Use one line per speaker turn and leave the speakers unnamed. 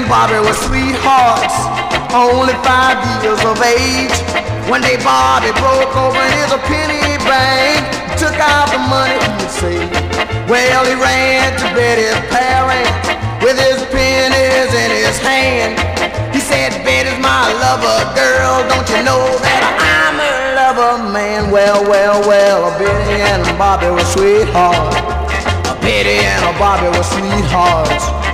Bobby were sweethearts, only 5 years of age. One day Bobby broke open his penny bank, took out the money he had saved. Well, he ran to Betty's parents with his pennies in his hand. He said, Betty's my lover girl, don't you know that I'm a lover man? Well, Betty and Bobby were sweethearts. Betty and Bobby were sweethearts.